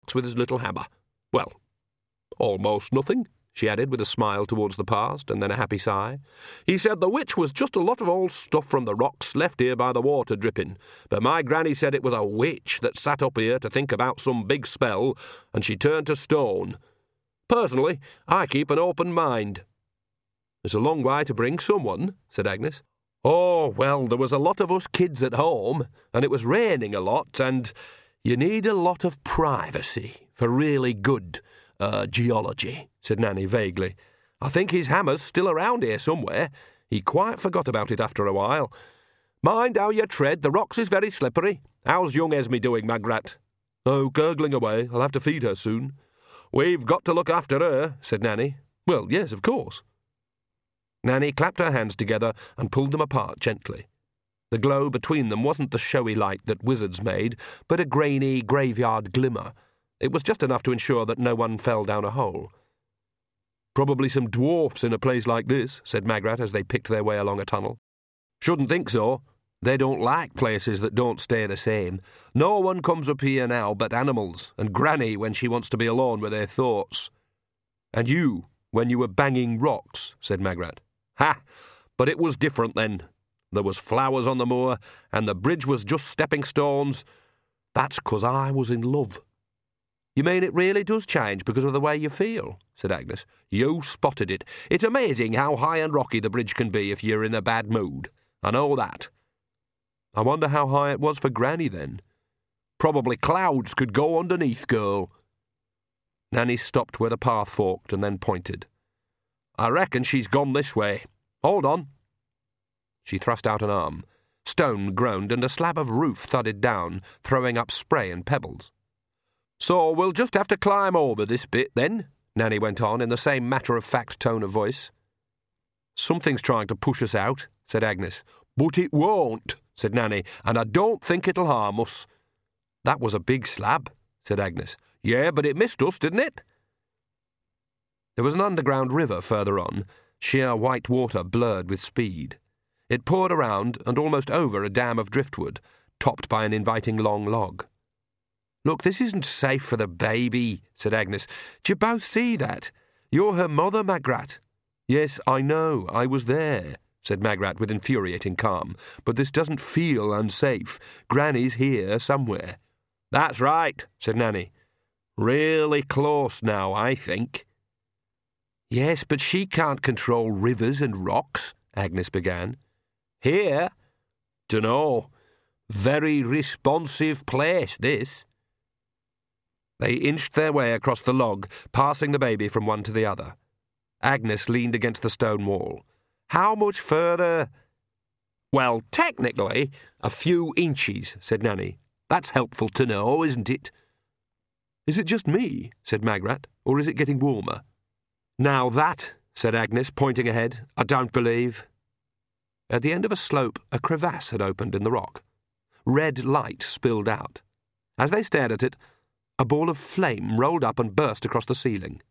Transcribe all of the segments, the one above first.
rocks with his little hammer. Well, almost nothing, she added with a smile towards the past, and then a happy sigh. He said the witch was just a lot of old stuff from the rocks left here by the water dripping, but my granny said it was a witch that sat up here to think about some big spell, and she turned to stone. Personally, I keep an open mind. It's a long way to bring someone, said Agnes. Oh, well, there was a lot of us kids at home, and it was raining a lot, and you need a lot of privacy for really good geology, said Nanny vaguely. I think his hammer's still around here somewhere. He quite forgot about it after a while. Mind how you tread, the rocks is very slippery. How's young Esme doing, Magrat? Oh, gurgling away. I'll have to feed her soon. We've got to look after her, said Nanny. Well, yes, of course. Nanny clapped her hands together and pulled them apart gently. The glow between them wasn't the showy light that wizards made, but a grainy graveyard glimmer. It was just enough to ensure that no one fell down a hole. Probably some dwarfs in a place like this, said Magrat as they picked their way along a tunnel. Shouldn't think so. They don't like places that don't stay the same. No one comes up here now but animals, and Granny when she wants to be alone with her thoughts. And you, when you were banging rocks, said Magrat. Ha! But it was different then. There was flowers on the moor, and the bridge was just stepping stones. That's 'cause I was in love. You mean it really does change because of the way you feel, said Agnes. You spotted it. It's amazing how high and rocky the bridge can be if you're in a bad mood. I know that. I wonder how high it was for Granny then. Probably clouds could go underneath, girl. Nanny stopped where the path forked and then pointed. I reckon she's gone this way. Hold on. She thrust out an arm. Stone groaned and a slab of roof thudded down, throwing up spray and pebbles. So we'll just have to climb over this bit, then, Nanny went on in the same matter-of-fact tone of voice. Something's trying to push us out, said Agnes. But it won't, said Nanny, and I don't think it'll harm us. That was a big slab, said Agnes. Yeah, but it missed us, didn't it? There was an underground river further on, sheer white water blurred with speed. It poured around and almost over a dam of driftwood, topped by an inviting long log. Look, this isn't safe for the baby, said Agnes. Do you both see that? You're her mother, Magrat. Yes, I know, I was there, said Magrat with infuriating calm. But this doesn't feel unsafe. Granny's here somewhere. That's right, said Nanny. Really close now, I think. Yes, but she can't control rivers and rocks, Agnes began. Here? Dunno. Very responsive place, this. They inched their way across the log, passing the baby from one to the other. Agnes leaned against the stone wall. How much further? Well, technically, a few inches, said Nanny. That's helpful to know, isn't it? Is it just me, said Magrat, or is it getting warmer? Now that, said Agnes, pointing ahead, I don't believe. At the end of a slope, a crevasse had opened in the rock. Red light spilled out. As they stared at it, a ball of flame rolled up and burst across the ceiling.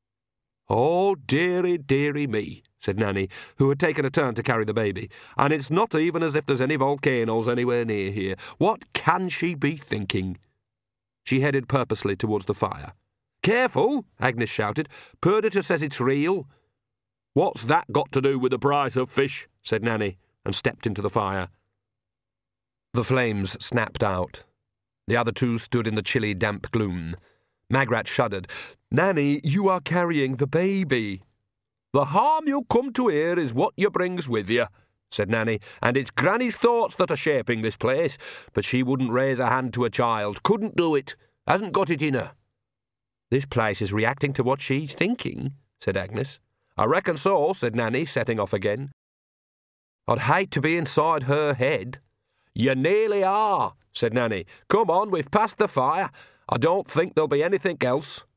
Oh, dearie, dearie me, said Nanny, who had taken a turn to carry the baby, and it's not even as if there's any volcanoes anywhere near here. What can she be thinking? She headed purposely towards the fire. Careful, Agnes shouted. Perdita says it's real. What's that got to do with the price of fish? Said Nanny, and stepped into the fire. The flames snapped out. The other two stood in the chilly, damp gloom. Magrat shuddered. Nanny, you are carrying the baby. The harm you come to here is what you brings with you, said Nanny, and it's Granny's thoughts that are shaping this place, but she wouldn't raise a hand to a child. Couldn't do it. Hasn't got it in her. This place is reacting to what she's thinking, said Agnes. I reckon so, said Nanny, setting off again. I'd hate to be inside her head. You nearly are, said Nanny. Come on, we've passed the fire. I don't think there'll be anything else.